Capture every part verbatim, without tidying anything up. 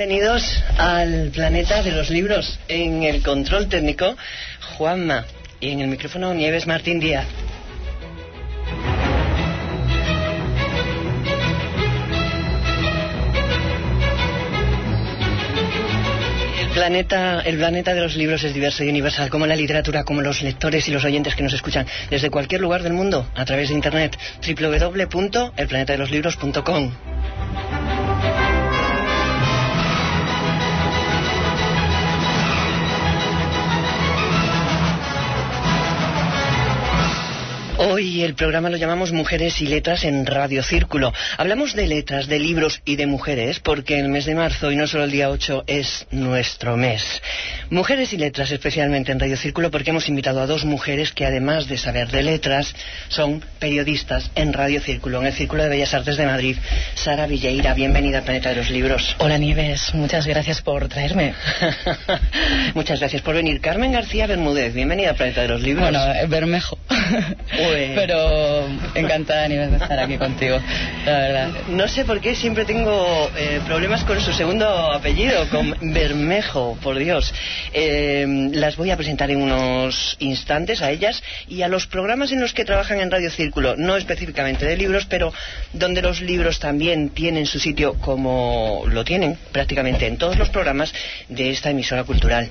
Bienvenidos al planeta de los libros. En el control técnico, Juanma, y en el micrófono Nieves Martín Díaz. El planeta, el planeta de los libros es diverso y universal, como la literatura, como los lectores y los oyentes que nos escuchan desde cualquier lugar del mundo a través de internet. doble u doble u doble u punto el planeta de los libros punto com. Hoy el programa lo llamamos Mujeres y Letras en Radio Círculo. Hablamos de letras, de libros y de mujeres porque el mes de marzo, y no solo el día ocho, es nuestro mes. Mujeres y Letras especialmente en Radio Círculo porque hemos invitado a dos mujeres que, además de saber de letras, son periodistas en Radio Círculo, en el Círculo de Bellas Artes de Madrid. Sara Villeira, bienvenida al Planeta de los Libros. Hola Nieves, muchas gracias por traerme. Muchas gracias por venir. Carmen García Bermúdez, bienvenida al Planeta de los Libros. Bueno, Bermejo. Pero encantada, Nieves, de estar aquí contigo, la verdad. No sé por qué siempre tengo eh, problemas con su segundo apellido, con Bermejo, por Dios. Eh, las voy a presentar en unos instantes a ellas y a los programas en los que trabajan en Radio Círculo, no específicamente de libros, pero donde los libros también tienen su sitio, como lo tienen prácticamente en todos los programas de esta emisora cultural.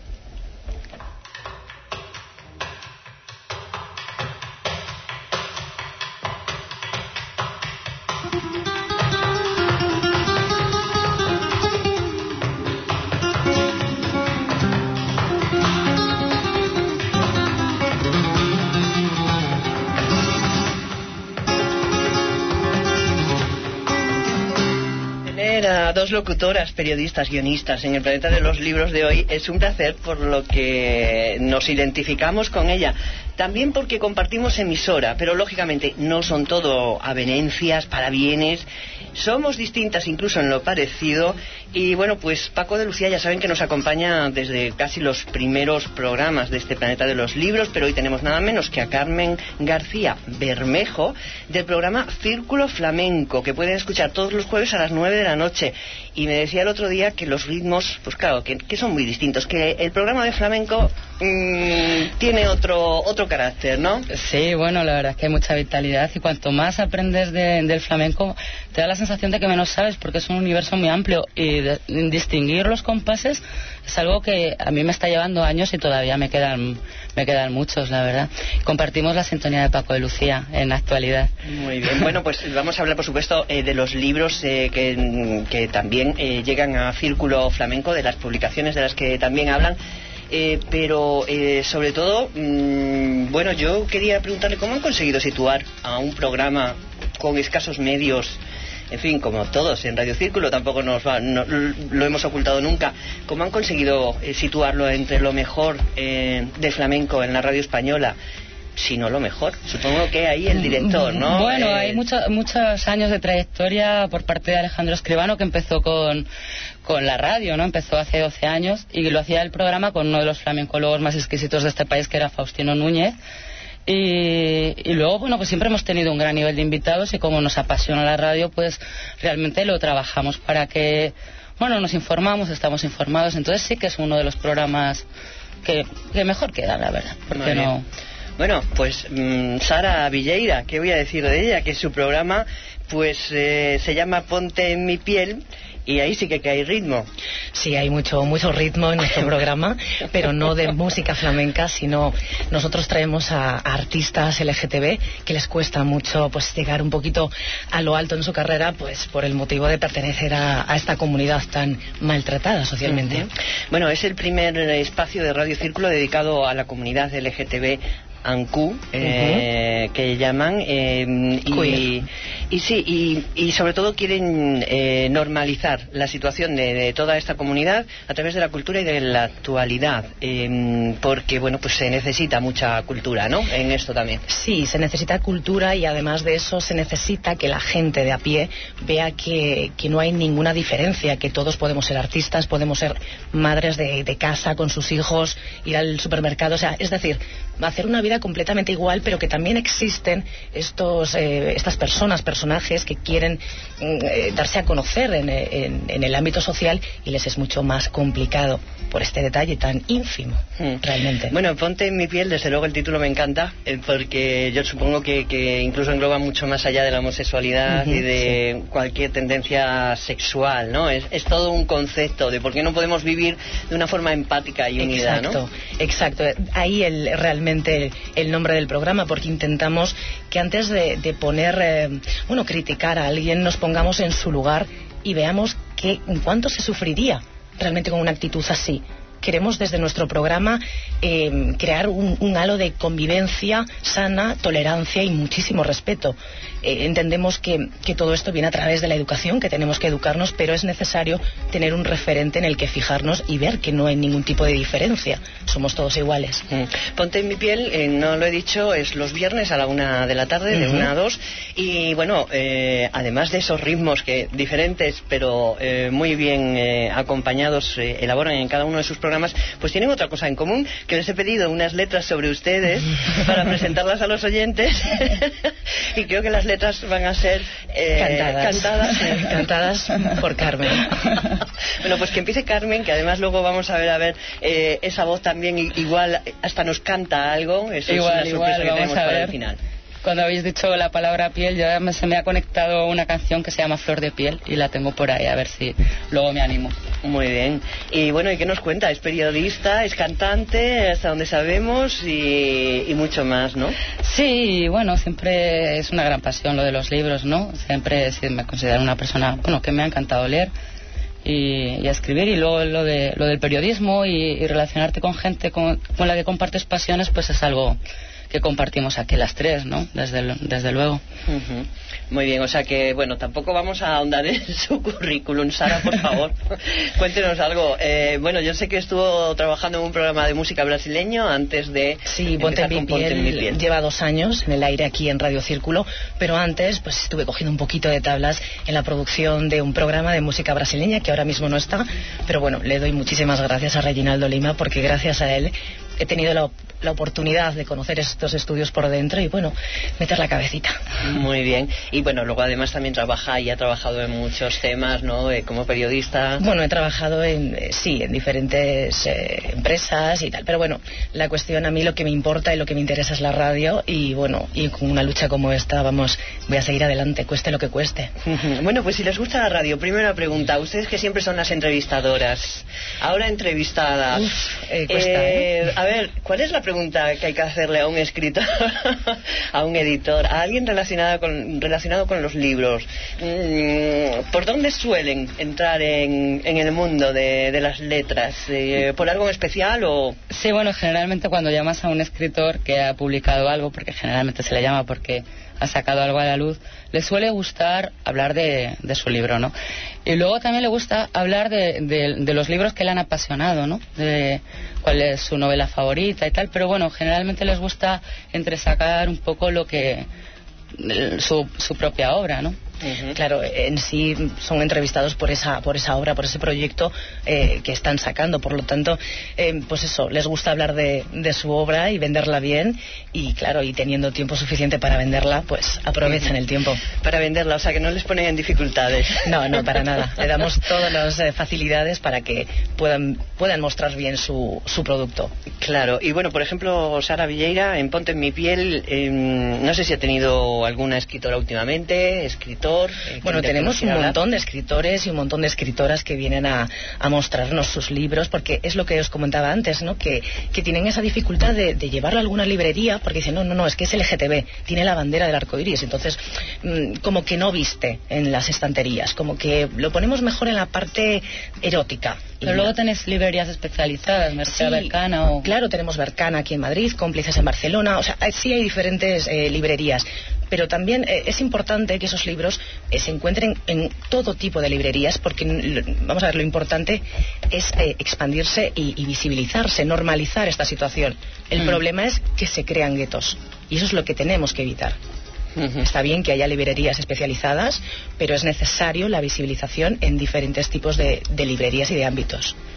Dos locutoras, periodistas, guionistas en el Planeta de los Libros de hoy es un placer, por lo que nos identificamos con ella. También porque compartimos emisora, pero lógicamente no son todo avenencias, parabienes. Somos distintas incluso en lo parecido. Y bueno, pues Paco de Lucía ya saben que nos acompaña desde casi los primeros programas de este Planeta de los Libros, pero hoy tenemos nada menos que a Carmen García Bermejo del programa Círculo Flamenco, que pueden escuchar todos los jueves a las nueve de la noche. Y me decía el otro día que los ritmos, pues claro, que, que son muy distintos, que el programa de flamenco mmm, tiene otro otro carácter, ¿no? Sí, bueno, la verdad es que hay mucha vitalidad y cuanto más aprendes de, del flamenco, te da la sensación de que menos sabes, porque es un universo muy amplio y de, distinguir los compases es algo que a mí me está llevando años y todavía me quedan me quedan muchos, la verdad. Compartimos la sintonía de Paco de Lucía en la actualidad. Muy bien, bueno, pues vamos a hablar, por supuesto, eh, de los libros eh, que, que también eh, llegan a Círculo Flamenco, de las publicaciones de las que también hablan. Eh, pero eh, sobre todo, mmm, bueno, yo quería preguntarle cómo han conseguido situar a un programa con escasos medios, en fin, como todos en Radio Círculo, tampoco nos va, no, lo hemos ocultado nunca. ¿Cómo han conseguido eh, situarlo entre lo mejor eh, de flamenco en la radio española? Si no lo mejor, supongo que ahí el director, ¿no? Bueno, eh... hay mucho, muchos años de trayectoria por parte de Alejandro Escribano, que empezó con, con la radio, ¿no? Empezó hace doce años y lo hacía el programa con uno de los flamencólogos más exquisitos de este país, que era Faustino Núñez. Y, y luego, bueno, pues siempre hemos tenido un gran nivel de invitados y como nos apasiona la radio, pues realmente lo trabajamos para que, bueno, nos informamos, estamos informados. Entonces sí que es uno de los programas que, que mejor queda, la verdad, porque no... Bueno, pues mmm, Sara Villeira, ¿qué voy a decir de ella? Que su programa pues eh, se llama Ponte en mi piel y ahí sí que, que hay ritmo. Sí, hay mucho mucho ritmo en nuestro programa, pero no de música flamenca, sino nosotros traemos a, a artistas L G T B que les cuesta mucho pues llegar un poquito a lo alto en su carrera, pues por el motivo de pertenecer a, a esta comunidad tan maltratada socialmente. Uh-huh. Bueno, es el primer espacio de Radio Círculo dedicado a la comunidad L G T B ANCU, eh, uh-huh. que llaman eh, y, y sí y, y sobre todo quieren eh, normalizar la situación de, de toda esta comunidad a través de la cultura y de la actualidad, eh, porque bueno, pues se necesita mucha cultura, ¿no? En esto también. Sí, se necesita cultura y además de eso se necesita que la gente de a pie vea que, que no hay ninguna diferencia, que todos podemos ser artistas, podemos ser madres de, de casa con sus hijos, ir al supermercado, o sea, es decir, hacer una vida completamente igual, pero que también existen estos, eh, estas personas, personas personajes que quieren eh, darse a conocer en, en, en el ámbito social y les es mucho más complicado por este detalle tan ínfimo, mm. realmente. Bueno, Ponte en mi piel, desde luego el título me encanta, eh, porque yo supongo que, que incluso engloba mucho más allá de la homosexualidad uh-huh, y de sí. cualquier tendencia sexual, ¿no? Es, es todo un concepto de por qué no podemos vivir de una forma empática y unida, exacto, ¿no? Exacto, ahí el, realmente el, el nombre del programa, porque intentamos que antes de, de poner, eh, bueno, criticar a alguien, nos pongamos en su lugar y veamos que, cuánto se sufriría realmente con una actitud así. Queremos desde nuestro programa eh, crear un, un halo de convivencia sana, tolerancia y muchísimo respeto. Eh, entendemos que, que todo esto viene a través de la educación, que tenemos que educarnos, pero es necesario tener un referente en el que fijarnos y ver que no hay ningún tipo de diferencia. Somos todos iguales. Mm. Ponte en mi piel, eh, no lo he dicho, es los viernes a la una de la tarde, de uh-huh. una a dos. Y bueno, eh, además de esos ritmos que diferentes, pero eh, muy bien eh, acompañados, eh, elaboran en cada uno de sus programas, pues tienen otra cosa en común, que les he pedido unas letras sobre ustedes para presentarlas a los oyentes y creo que las letras van a ser eh, cantadas cantadas, eh, cantadas por Carmen. Bueno, pues que empiece Carmen, que además luego vamos a ver a ver eh, esa voz también igual hasta nos canta algo. Eso igual, es una sorpresa igual, que tenemos para el final. Cuando habéis dicho la palabra piel, ya me, se me ha conectado una canción que se llama Flor de piel y la tengo por ahí, a ver si luego me animo. Muy bien. Y bueno, ¿y qué nos cuenta? Es periodista, es cantante, hasta donde sabemos, y, y mucho más, ¿no? Sí, bueno, siempre es una gran pasión lo de los libros, ¿no? Siempre sí, me considero una persona, bueno, que me ha encantado leer y, y escribir, y luego lo de lo del periodismo y, y relacionarte con gente con, con la que compartes pasiones, pues es algo que compartimos aquí las tres, ¿no? Desde, desde luego. Uh-huh. Muy bien, o sea que, bueno, tampoco vamos a ahondar en su currículum. Sara, por favor, cuéntenos algo. Eh, bueno, yo sé que estuvo trabajando en un programa de música brasileño antes de sí, Ponte en mi piel. Lleva dos años en el aire aquí en Radio Círculo, pero antes pues estuve cogiendo un poquito de tablas en la producción de un programa de música brasileña que ahora mismo no está, pero bueno, le doy muchísimas gracias a Reginaldo Lima, porque gracias a él he tenido la, la oportunidad de conocer estos estudios por dentro y, bueno, meter la cabecita. Muy bien. Y, bueno, luego además también trabaja y ha trabajado en muchos temas, ¿no? Eh, como periodista. Bueno, he trabajado en, eh, sí, en diferentes eh, empresas y tal. Pero, bueno, la cuestión, a mí lo que me importa y lo que me interesa es la radio y, bueno, y con una lucha como esta, vamos, voy a seguir adelante, cueste lo que cueste. Bueno, pues si les gusta la radio, primera pregunta. Ustedes que siempre son las entrevistadoras, ahora entrevistadas. Uf, eh, cuesta, eh, ¿eh? A ver, ¿cuál es la pregunta que hay que hacerle a un escritor, a un editor, a alguien relacionado con, relacionado con los libros? ¿Por dónde suelen entrar en, en el mundo de, de las letras? Eh, ¿Por algo en especial o...? Sí, bueno, generalmente cuando llamas a un escritor que ha publicado algo, porque generalmente se le llama porque ha sacado algo a la luz, le suele gustar hablar de, de su libro, ¿no? Y luego también le gusta hablar de, de, de los libros que le han apasionado, ¿no? De cuál es su novela favorita y tal, pero bueno, generalmente les gusta entresacar un poco lo que su, su propia obra, ¿no? Uh-huh. Claro, en sí son entrevistados por esa por esa obra, por ese proyecto eh, que están sacando, por lo tanto, eh, pues eso, les gusta hablar de, de su obra y venderla bien, y claro, y teniendo tiempo suficiente para venderla, pues aprovechan el tiempo. Para venderla, o sea que no les ponen en dificultades. No, no, para nada. Le damos todas las eh, facilidades para que puedan puedan mostrar bien su, su producto. Claro, y bueno, por ejemplo, Sara Villeira, en Ponte en mi piel, eh, no sé si ha tenido alguna escritora últimamente, escritor. Eh, bueno, tenemos un hablar. montón de escritores y un montón de escritoras que vienen a, a mostrarnos sus libros, porque es lo que os comentaba antes, ¿no? Que, que tienen esa dificultad de, de llevarlo a alguna librería, porque dicen, no, no, no, es que es L G T B, tiene la bandera del arco iris, entonces mmm, como que no viste en las estanterías, como que lo ponemos mejor en la parte erótica. Pero luego tenéis librerías especializadas, Merced sí, Bercana o... Claro, tenemos Bercana aquí en Madrid, Cómplices en Barcelona, o sea, sí hay diferentes eh, librerías, pero también eh, es importante que esos libros eh, se encuentren en todo tipo de librerías, porque, vamos a ver, lo importante es eh, expandirse y, y visibilizarse, normalizar esta situación. El mm. problema es que se crean guetos, y eso es lo que tenemos que evitar. Uh-huh. Está bien que haya librerías especializadas, pero es necesario la visibilización en diferentes tipos de, de librerías y de ámbitos.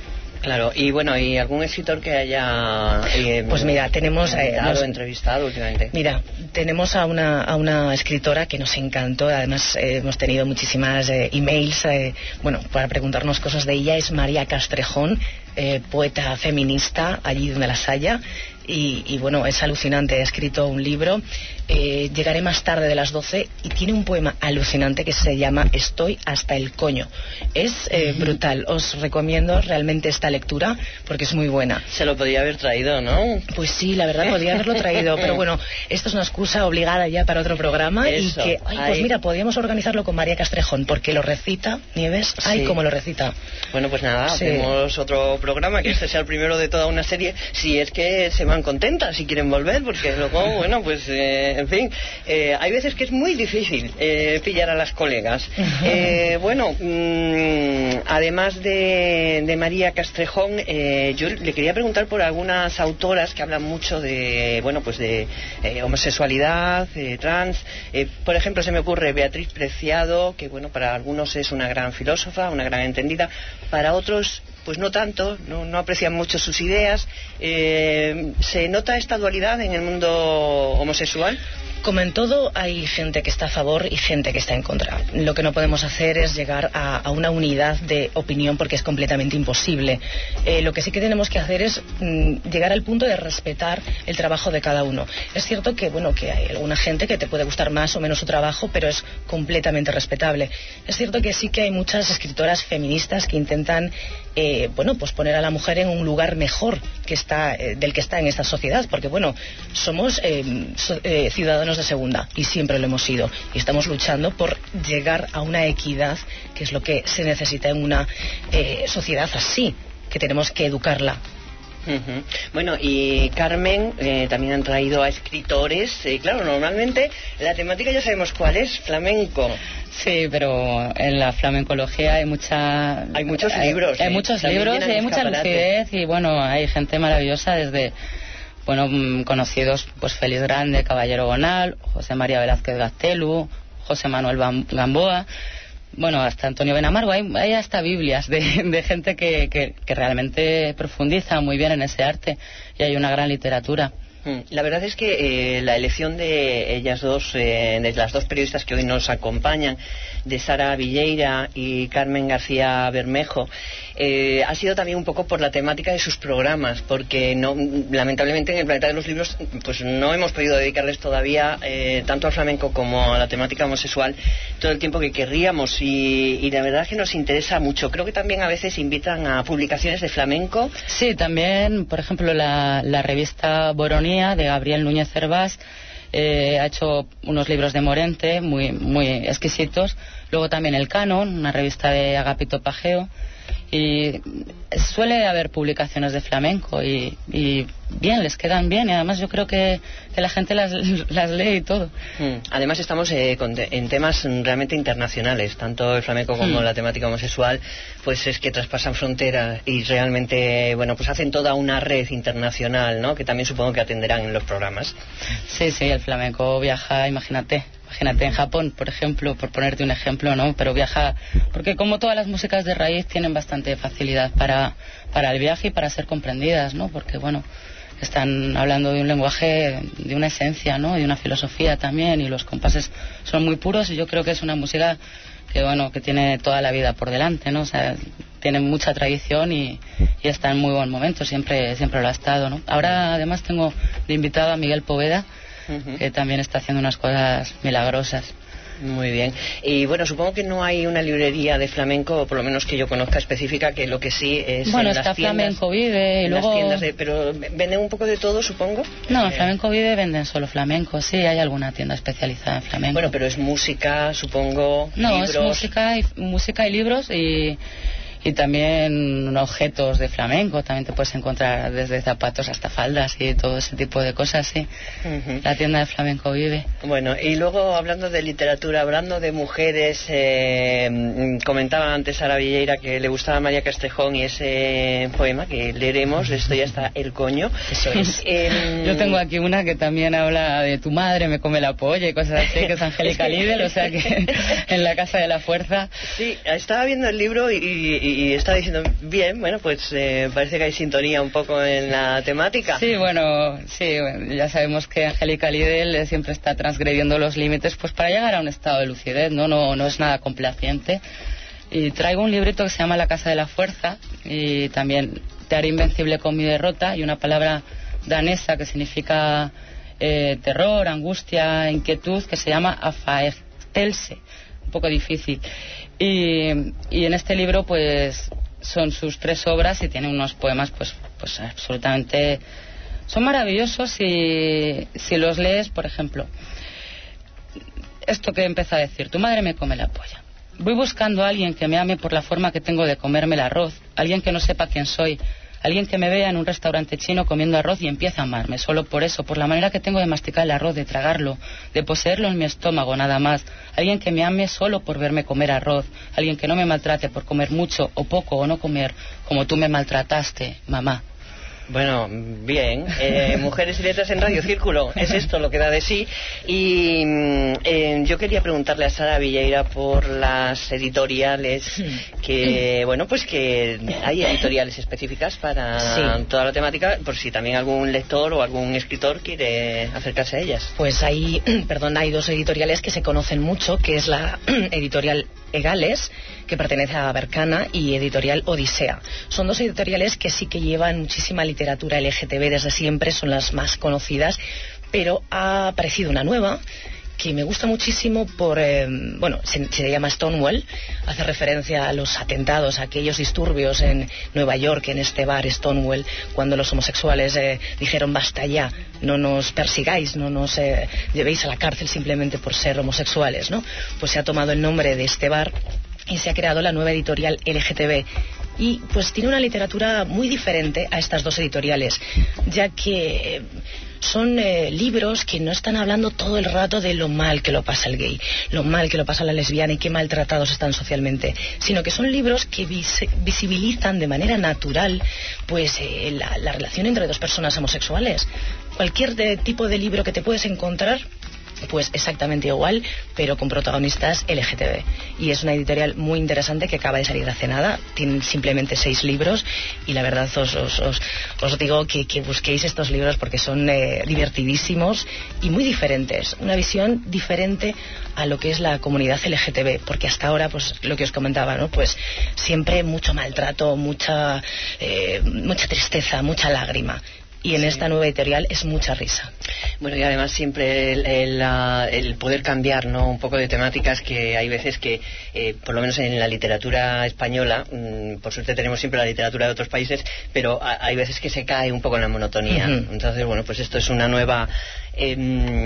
Claro, y bueno, ¿y algún escritor que haya eh, pues mira, tenemos eh, nos, entrevistado últimamente? Mira, tenemos a una, a una escritora que nos encantó, además eh, hemos tenido muchísimas eh, emails, eh, bueno, para preguntarnos cosas de ella, es María Castrejón, eh, poeta feminista, allí donde las haya. Y, y bueno, es alucinante, ha escrito un libro, eh, llegaré más tarde de las doce, y tiene un poema alucinante que se llama Estoy hasta el coño. Es eh, brutal, os recomiendo realmente esta lectura porque es muy buena. Se lo podía haber traído, ¿no? Pues sí, la verdad podía haberlo traído, pero bueno, esto es una excusa obligada ya para otro programa. Eso, y que, ay, pues mira, podríamos organizarlo con María Castrejón porque lo recita, Nieves, ay, sí. Cómo lo recita. Bueno, pues nada, sí. Hacemos otro programa, que este sea el primero de toda una serie, si es que se van contentas si quieren volver, porque luego, bueno, pues eh, en fin, eh, hay veces que es muy difícil eh, pillar a las colegas. Eh, bueno, mmm, además de, de María Castrejón, eh, yo le quería preguntar por algunas autoras que hablan mucho de, bueno, pues de eh, homosexualidad, eh, trans. Eh, por ejemplo, se me ocurre Beatriz Preciado, que bueno, para algunos es una gran filósofa, una gran entendida, para otros pues no tanto, no, no aprecian mucho sus ideas. Eh, ¿Se nota esta dualidad en el mundo homosexual? Como en todo, hay gente que está a favor y gente que está en contra. Lo que no podemos hacer es llegar a, a una unidad de opinión porque es completamente imposible. Eh, lo que sí que tenemos que hacer es mm, llegar al punto de respetar el trabajo de cada uno. Es cierto que, bueno, que hay alguna gente que te puede gustar más o menos su trabajo, pero es completamente respetable. Es cierto que sí que hay muchas escritoras feministas que intentan eh, bueno, pues poner a la mujer en un lugar mejor que está, eh, del que está en esta sociedad, porque bueno, somos eh, so, eh, ciudadanos de segunda y siempre lo hemos sido, y estamos luchando por llegar a una equidad, que es lo que se necesita en una eh, sociedad así, que tenemos que educarla. Uh-huh. Bueno, y Carmen, eh, también han traído a escritores. Eh, claro, normalmente la temática ya sabemos cuál es, flamenco. Sí, pero en la flamencología hay mucha... Hay muchos hay, libros. Hay ¿eh? muchos también libros y hay mucha lucidez, y bueno, hay gente maravillosa desde... Bueno, conocidos, pues Félix Grande, Caballero Bonal, José María Velázquez Gastelu, José Manuel Gamboa, bueno, hasta Antonio Benamargo. Hay, hay hasta Biblias de, de gente que, que, que realmente profundiza muy bien en ese arte, y hay una gran literatura. La verdad es que eh, la elección de ellas dos, eh, de las dos periodistas que hoy nos acompañan, de Sara Villeira y Carmen García Bermejo, eh, ha sido también un poco por la temática de sus programas, porque no, lamentablemente en el Planeta de los Libros pues no hemos podido dedicarles todavía eh, tanto al flamenco como a la temática homosexual todo el tiempo que querríamos, y, y la verdad es que nos interesa mucho. Creo que también a veces invitan a publicaciones de flamenco. Sí, también, por ejemplo, la, la revista Boronía de Gabriel Núñez Cervás eh, ha hecho unos libros de Morente muy, muy exquisitos. Luego también El Canon, una revista de Agapito Pageo, y suele haber publicaciones de flamenco y, y bien, les quedan bien, y además yo creo que, que la gente las, las lee y todo. Mm. Además estamos eh, con te en temas realmente internacionales, tanto el flamenco como mm. la temática homosexual, pues es que traspasan fronteras y realmente, bueno, pues hacen toda una red internacional, ¿no? Que también supongo que atenderán en los programas. Sí, sí, el flamenco viaja, imagínate. Imagínate en Japón, por ejemplo, por ponerte un ejemplo, ¿no? Pero viaja, porque como todas las músicas de raíz tienen bastante facilidad para, para el viaje y para ser comprendidas, ¿no? Porque, bueno, están hablando de un lenguaje, de una esencia, ¿no? De una filosofía también, y los compases son muy puros, y yo creo que es una música que, bueno, que tiene toda la vida por delante, ¿no? O sea, tiene mucha tradición y, y está en muy buen momento, siempre, siempre lo ha estado, ¿no? Ahora, además, tengo de invitado a Miguel Poveda, Uh-huh. que también está haciendo unas cosas milagrosas. Muy bien. Y bueno, supongo que no hay una librería de flamenco, o por lo menos que yo conozca específica, que lo que sí es bueno, en está las tiendas, Flamenco Vive y luego... las tiendas de, pero venden un poco de todo, supongo. No, en eh... Flamenco Vive venden solo flamenco. Sí, hay alguna tienda especializada en flamenco. Bueno, pero es música, supongo. No, libros. Es música y música y libros, y y también objetos de flamenco. También te puedes encontrar desde zapatos hasta faldas y todo ese tipo de cosas, sí. Uh-huh. La tienda de Flamenco Vive. Bueno, y luego hablando de literatura, hablando de mujeres, eh, comentaba antes Sara Villeira que le gustaba María Castrejón y ese poema que leeremos, esto ya está el coño. Eso es. Eh, Yo tengo aquí una que también habla de tu madre me come la polla y cosas así, que es Angélica Lidl, o sea que en la Casa de la Fuerza. Sí, estaba viendo el libro y, y y, y estaba diciendo, bien, bueno, pues eh, parece que hay sintonía un poco en la temática. Sí, bueno, sí, ya sabemos que Angélica Lidl siempre está transgrediendo los límites pues para llegar a un estado de lucidez, ¿no? No, no es nada complaciente. Y traigo un librito que se llama La Casa de la Fuerza, y también Te haré invencible con mi derrota, y una palabra danesa que significa eh, terror, angustia, inquietud, que se llama afaestelse, un poco difícil. Y, y en este libro pues son sus tres obras y tiene unos poemas pues, pues absolutamente... son maravillosos, y si los lees, por ejemplo, esto que empieza a decir: tu madre me come la polla. Voy buscando a alguien que me ame por la forma que tengo de comerme el arroz, alguien que no sepa quién soy, alguien que me vea en un restaurante chino comiendo arroz y empiece a amarme, solo por eso, por la manera que tengo de masticar el arroz, de tragarlo, de poseerlo en mi estómago, nada más. Alguien que me ame solo por verme comer arroz, alguien que no me maltrate por comer mucho o poco o no comer, como tú me maltrataste, mamá. Bueno, bien, eh, Mujeres y Letras en Radio Círculo, es esto lo que da de sí. Y eh, yo quería preguntarle a Sara Villeira por las editoriales, que bueno, pues que hay editoriales específicas para sí. toda la temática, por si también algún lector o algún escritor quiere acercarse a ellas. Pues hay, perdón, hay dos editoriales que se conocen mucho, que es la editorial Egales, que pertenece a Bercana, y editorial Odisea. Son dos editoriales que sí que llevan muchísima literatura L G T B desde siempre, son las más conocidas, pero ha aparecido una nueva que me gusta muchísimo por, eh, bueno, se, se llama Stonewall, hace referencia a los atentados, a aquellos disturbios en Nueva York, en este bar Stonewall, cuando los homosexuales eh, dijeron basta ya, no nos persigáis, no nos eh, llevéis a la cárcel simplemente por ser homosexuales, ¿no? Pues se ha tomado el nombre de este bar y se ha creado la nueva editorial L G T B. Y pues tiene una literatura muy diferente a estas dos editoriales, ya que son eh, libros que no están hablando todo el rato de lo mal que lo pasa el gay, lo mal que lo pasa la lesbiana y qué maltratados están socialmente, sino que son libros que vis visibilizan de manera natural pues eh, la, la relación entre dos personas homosexuales. Cualquier de, tipo de libro que te puedes encontrar, pues exactamente igual, pero con protagonistas L G T B. Y es una editorial muy interesante que acaba de salir hace nada. Tienen simplemente seis libros y la verdad os, os, os, os digo que, que busquéis estos libros porque son eh, divertidísimos y muy diferentes. Una visión diferente a lo que es la comunidad L G T B, porque hasta ahora, pues lo que os comentaba, ¿no? Pues siempre mucho maltrato, mucha, eh, mucha tristeza, mucha lágrima. Y en sí. esta nueva editorial es mucha risa. Bueno, y además siempre el, el, el poder cambiar, ¿no?, un poco de temáticas, que hay veces que, eh, por lo menos en la literatura española, mmm, por suerte tenemos siempre la literatura de otros países, pero a, hay veces que se cae un poco en la monotonía. Uh-huh. Entonces, bueno, pues esto es una nueva... Eh,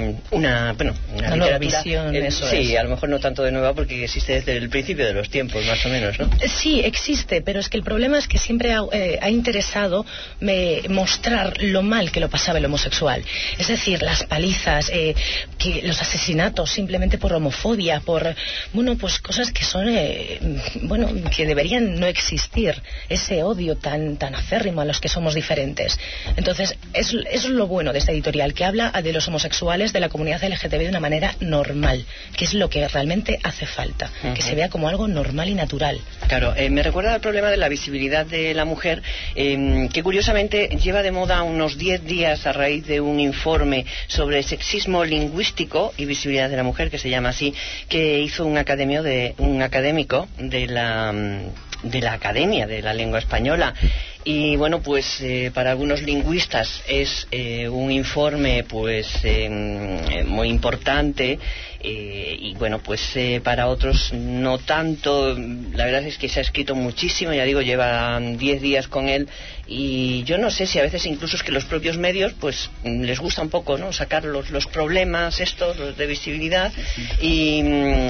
una, bueno, una, una nueva visión, eh, eso sí, es. A lo mejor no tanto de nueva porque existe desde el principio de los tiempos, más o menos, ¿no? Sí, existe, pero es que el problema es que siempre ha, eh, ha interesado me, mostrar lo mal que lo pasaba el homosexual. Es decir, las palizas, eh, que los asesinatos simplemente por homofobia, por, bueno, pues cosas que son, eh, bueno, que deberían no existir. Ese odio tan, tan acérrimo a los que somos diferentes. Entonces, es, es lo bueno de esta editorial, que habla de los homosexuales, de la comunidad L G T B de una manera normal, que es lo que realmente hace falta, uh-huh. que se vea como algo normal y natural. Claro, eh, me recuerda al problema de la visibilidad de la mujer, eh, que curiosamente lleva de moda unos diez días a raíz de un informe sobre sexismo lingüístico y visibilidad de la mujer, que se llama así, que hizo un académico de, un académico de la, de la Academia de la Lengua Española. Y bueno, pues eh, para algunos lingüistas es eh, un informe pues eh, muy importante, eh, y bueno, pues eh, para otros no tanto. La verdad es que se ha escrito muchísimo, ya digo, llevan diez días con él, y yo no sé si a veces incluso es que los propios medios pues les gusta un poco, ¿no?, sacar los, los problemas estos, los de visibilidad, y,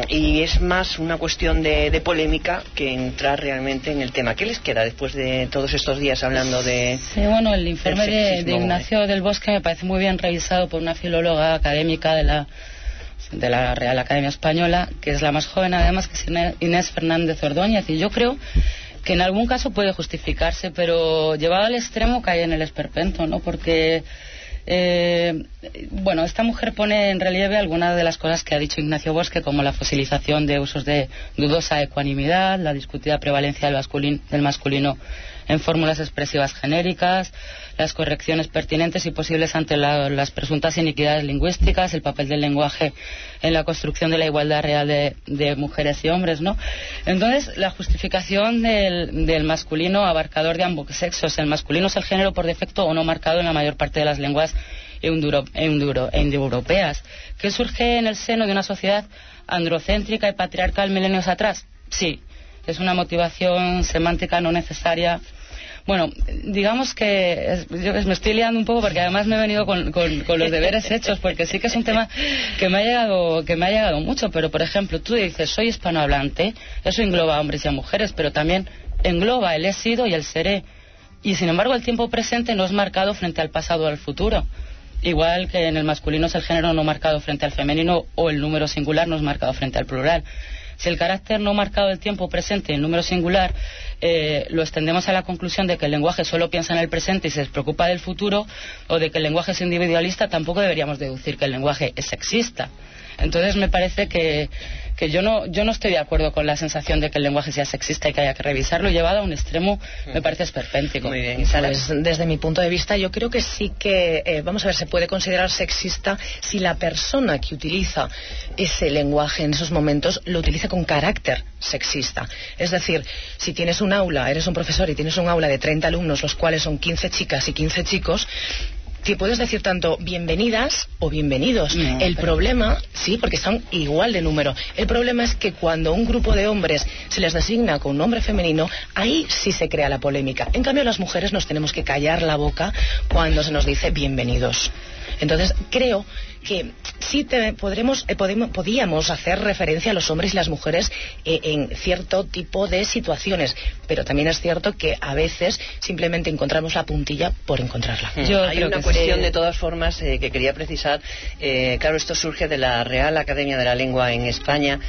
y es más una cuestión de, de polémica que entrar realmente en el tema. ¿Qué les queda después de todos estos días hablando de... Sí, bueno, el informe de, de Ignacio del Bosque me parece muy bien revisado por una filóloga académica de la, de la Real Academia Española, que es la más joven además, que es Inés Fernández Ordóñez, y yo creo que en algún caso puede justificarse, pero llevado al extremo cae en el esperpento, ¿no?, porque Eh, bueno, esta mujer pone en relieve algunas de las cosas que ha dicho Ignacio Bosque, como la fosilización de usos de dudosa ecuanimidad, la discutida prevalencia del masculino, del masculino en fórmulas expresivas genéricas, las correcciones pertinentes y posibles ante la, las presuntas iniquidades lingüísticas, el papel del lenguaje en la construcción de la igualdad real de, de mujeres y hombres, ¿no? Entonces, la justificación del, del masculino abarcador de ambos sexos. El masculino es el género por defecto o no marcado en la mayor parte de las lenguas eunduro, eunduro, indoeuropeas, que surge en el seno de una sociedad androcéntrica y patriarcal milenios atrás. Sí, es una motivación semántica no necesaria. Bueno, digamos que es, yo me estoy liando un poco porque además me he venido con, con, con los deberes hechos, porque sí que es un tema que me ha llegado que me ha llegado mucho. Pero, por ejemplo, tú dices, soy hispanohablante, eso engloba a hombres y a mujeres, pero también engloba el he sido y el seré. Y, sin embargo, el tiempo presente no es marcado frente al pasado o al futuro. Igual que en el masculino es el género no marcado frente al femenino, o el número singular no es marcado frente al plural. Si el carácter no marcado del tiempo presente en número singular eh, lo extendemos a la conclusión de que el lenguaje solo piensa en el presente y se preocupa del futuro, o de que el lenguaje es individualista, tampoco deberíamos deducir que el lenguaje es sexista. Entonces me parece que, que yo no yo no estoy de acuerdo con la sensación de que el lenguaje sea sexista y que haya que revisarlo. Llevado a un extremo me parece esperpéntico. Muy bien, Sara. Pues, desde mi punto de vista, yo creo que sí que, eh, vamos a ver, se puede considerar sexista si la persona que utiliza ese lenguaje en esos momentos lo utiliza con carácter sexista. Es decir, si tienes un aula, eres un profesor y tienes un aula de treinta alumnos, los cuales son quince chicas y quince chicos, que puedes decir tanto bienvenidas o bienvenidos. No, el pero... problema, sí, porque son igual de número. El problema es que cuando un grupo de hombres se les designa con un nombre femenino, ahí sí se crea la polémica. En cambio, las mujeres nos tenemos que callar la boca cuando se nos dice bienvenidos. Entonces, creo que sí te, podremos, eh, podemos, podíamos hacer referencia a los hombres y las mujeres eh, en cierto tipo de situaciones, pero también es cierto que a veces simplemente encontramos la puntilla por encontrarla. Mm. Yo Hay una cuestión sí. de todas formas eh, que quería precisar. Eh, claro, esto surge de la Real Academia de la Lengua en España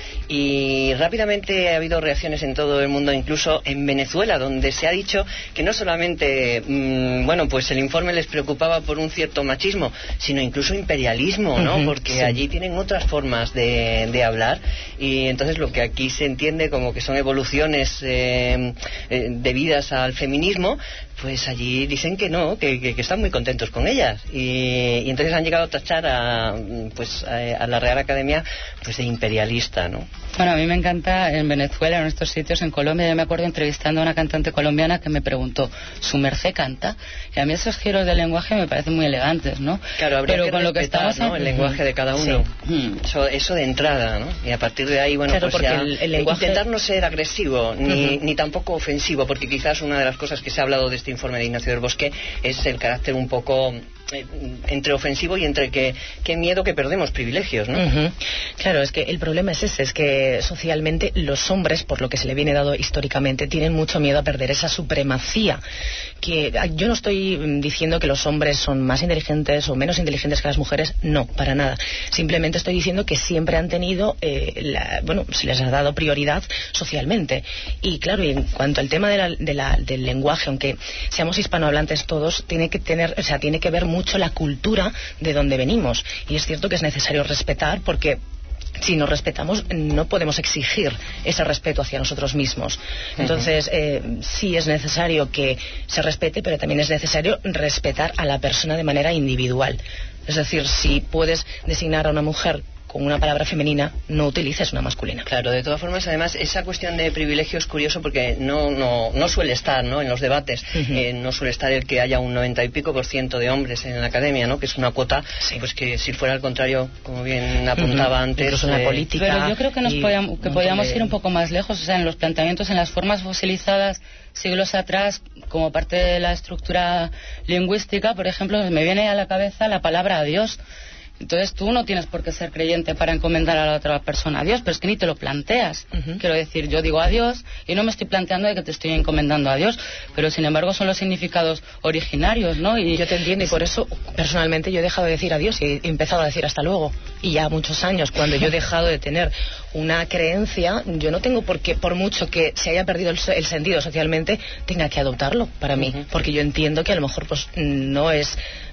y rápidamente ha habido reacciones en todo el mundo, incluso en Venezuela, donde se ha dicho que no solamente, mmm, bueno, pues el informe les preocupaba por un cierto machismo, sino incluso imperialismo, ¿no? Uh-huh, porque sí. allí tienen otras formas de, de hablar, y entonces lo que aquí se entiende como que son evoluciones eh, eh, debidas al feminismo, pues allí dicen que no, que, que, que están muy contentos con ellas, y, y entonces han llegado a tachar a, pues, a, a la Real Academia pues de imperialista, ¿no? Bueno, a mí me encanta en Venezuela, en estos sitios, en Colombia. Yo me acuerdo entrevistando a una cantante colombiana que me preguntó, ¿su merced canta? Y a mí esos giros de lenguaje me parecen muy elegantes, ¿no? Claro, habría Pero que con respetar, lo que estamos ¿no? el lenguaje de cada uno. Sí. Eso, eso de entrada, ¿no? Y a partir de ahí, bueno, claro, pues ya el, el lenguaje... intentar no ser agresivo ni, uh-huh. ni tampoco ofensivo, porque quizás una de las cosas que se ha hablado de este informe de Ignacio del Bosque es el carácter un poco eh, entre ofensivo y entre que, que miedo que perdemos privilegios, ¿no? Uh-huh. Claro, es que el problema es ese, es que socialmente los hombres, por lo que se le viene dado históricamente, tienen mucho miedo a perder esa supremacía. Que yo no estoy diciendo que los hombres son más inteligentes o menos inteligentes que las mujeres, no, para nada. Simplemente estoy diciendo que siempre han tenido, eh, la, bueno, se les ha dado prioridad socialmente. Y claro, y en cuanto al tema de la, de la, del lenguaje, aunque seamos hispanohablantes todos, tiene que tener, o sea, tiene que ver mucho la cultura de donde venimos. Y es cierto que es necesario respetar, porque si nos respetamos no podemos exigir ese respeto hacia nosotros mismos. Entonces eh, sí es necesario que se respete, pero también es necesario respetar a la persona de manera individual. Es decir, si puedes designar a una mujer con una palabra femenina, no utilices una masculina. Claro, de todas formas, además, esa cuestión de privilegio es curioso porque no no no suele estar, ¿no?, en los debates. Uh-huh. Eh, no suele estar el que haya un noventa y pico por ciento de hombres en la academia, ¿no?, que es una cuota, sí. pues que si fuera al contrario, como bien apuntaba uh-huh. antes... Incluso una eh, política... Pero yo creo que nos podíamos, que podíamos de... ir un poco más lejos, o sea, en los planteamientos, en las formas fosilizadas siglos atrás, como parte de la estructura lingüística, por ejemplo, me viene a la cabeza la palabra adiós. Entonces tú no tienes por qué ser creyente para encomendar a la otra persona a Dios, pero es que ni te lo planteas. Uh-huh. Quiero decir, yo digo adiós y no me estoy planteando de que te estoy encomendando a Dios, pero sin embargo son los significados originarios, ¿no? Y yo te entiendo, y por eso personalmente yo he dejado de decir adiós y he empezado a decir hasta luego. Y ya muchos años, cuando yo he dejado de tener una creencia, yo no tengo por qué, por mucho que se haya perdido el, el sentido socialmente, tenga que adoptarlo para mí, uh-huh. porque yo entiendo que a lo mejor pues no es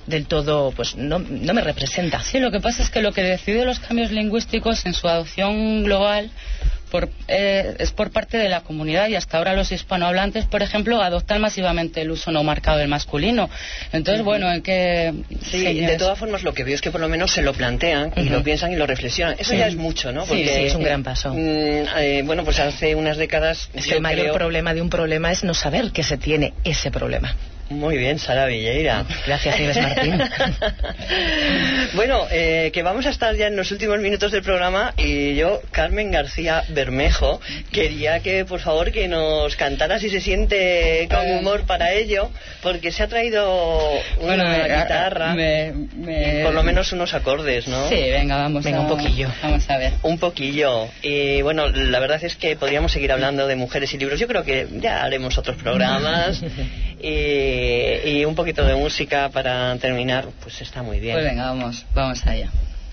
del todo, pues no, no me representa. Sí, lo que pasa es que lo que decide los cambios lingüísticos en su adopción global por, eh, es por parte de la comunidad, y hasta ahora los hispanohablantes, por ejemplo, adoptan masivamente el uso no marcado del masculino. Entonces, uh-huh. bueno, en que... Sí, de todas formas lo que veo es que por lo menos se lo plantean uh-huh. y lo piensan y lo reflexionan. Eso sí. ya es mucho, ¿no? Porque, sí, sí, es un gran paso. Eh, eh, bueno, pues hace unas décadas... Es que el mayor creo... problema de un problema es no saber que se tiene ese problema. Muy bien, Sara Villeira. Gracias, Nieves Martín. Bueno, eh, que vamos a estar ya en los últimos minutos del programa, y yo, Carmen García Bermejo, quería que por favor que nos cantara Si se siente con humor para ello, porque se ha traído una bueno, guitarra, me, me... por lo menos unos acordes, ¿no? Sí, venga, vamos venga, a... un poquillo. Vamos a ver. Un poquillo. Y bueno, la verdad es que podríamos seguir hablando de mujeres y libros. Yo creo que ya haremos otros programas. y y un poquito de música para terminar, pues está muy bien. Pues venga, vamos, vamos allá.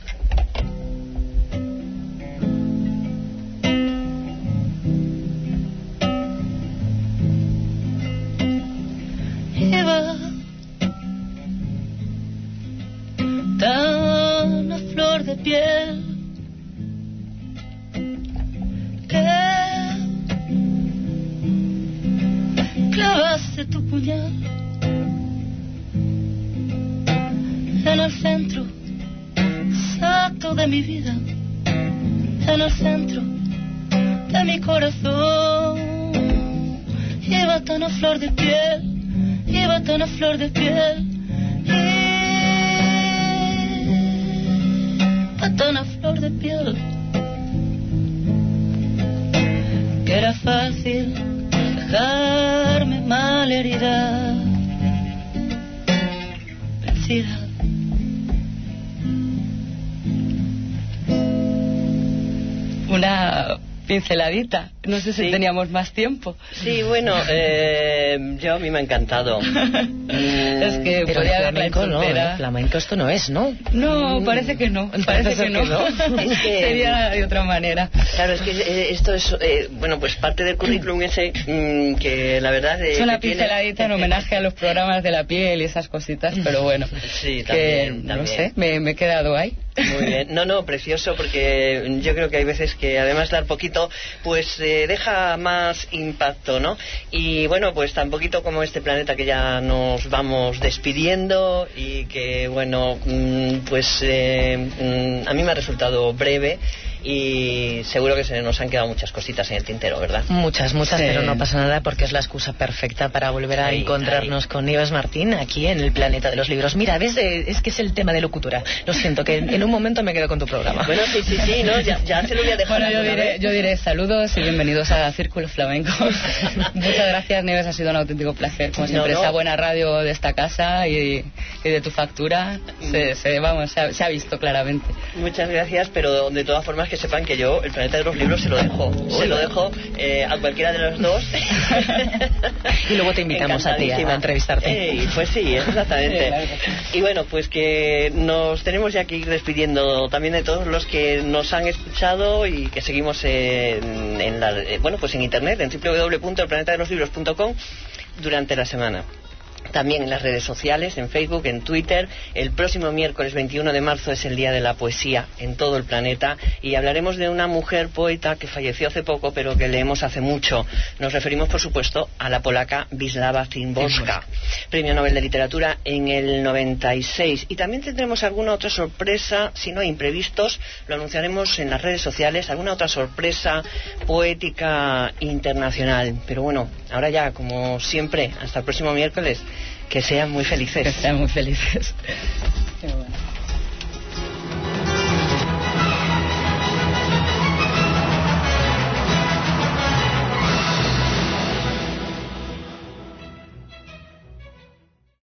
Lleva tan a flor de piel que clavaste tu puñal en el centro exacto de mi vida, en el centro de mi corazón. Iba tan a flor de piel, iba tan a flor de piel, iba tan a flor de piel, que era fácil dejarme malherida, vencida. Una pinceladita, no sé si sí. teníamos más tiempo. Sí, bueno, eh, yo a mí me ha encantado. Es que pero podía haberla flamenco no, ¿eh? Flamenco esto no es, ¿no? No, mm. parece que no, parece, parece que, que no, no. Es que, sería de otra manera. Claro, es que esto es, eh, bueno, pues parte del currículum ese mm, que la verdad... Eh, es una que pinceladita tiene... en homenaje a los programas de la piel y esas cositas, pero bueno, sí, también, que, también. no sé, me, me he quedado ahí. Muy bien, no, no, precioso, porque yo creo que hay veces que además dar poquito, pues eh, deja más impacto, ¿no? Y bueno, pues tan poquito como este planeta que ya nos vamos despidiendo, y que bueno, pues eh, a mí me ha resultado breve, y seguro que se nos han quedado muchas cositas en el tintero, ¿verdad? Muchas, muchas, sí. Pero no pasa nada, porque es la excusa perfecta para volver a ahí, encontrarnos ahí. con Nieves Martín aquí en el Planeta de los Libros. Mira, ves, es que es el tema de locutora. Lo siento, que en un momento me quedo con tu programa. Bueno, sí, sí, sí, ¿no? Ya, ya se lo voy a dejar. Bueno, yo diré, yo diré saludos y bienvenidos a Círculo Flamenco. Muchas gracias, Nieves, ha sido un auténtico placer, como siempre, no, no. Esa buena radio de esta casa y, y de tu factura, se, se, vamos, se ha, se ha visto claramente. Muchas gracias, pero de todas formas que sepan que yo, el Planeta de los Libros, se lo dejo. Uy. Se lo dejo eh, a cualquiera de los dos. Y luego te invitamos a ti a entrevistarte. Eh, pues sí, exactamente. Y bueno, pues que nos tenemos ya que ir despidiendo también de todos los que nos han escuchado, y que seguimos en, en la, bueno, pues en internet, en doble u doble u doble u punto el planeta de los libros punto com durante la semana. También en las redes sociales, en Facebook, en Twitter. El próximo miércoles veintiuno de marzo es el Día de la Poesía en todo el planeta, y hablaremos de una mujer poeta que falleció hace poco, pero que leemos hace mucho. Nos referimos, por supuesto, a la polaca Wisława Szymborska, Premio Nobel de Literatura en el noventa y seis. Y también tendremos alguna otra sorpresa, si no hay imprevistos, lo anunciaremos en las redes sociales, alguna otra sorpresa poética internacional. Pero bueno, ahora ya, como siempre, hasta el próximo miércoles. Que sean muy felices. Que sean muy felices. Qué bueno.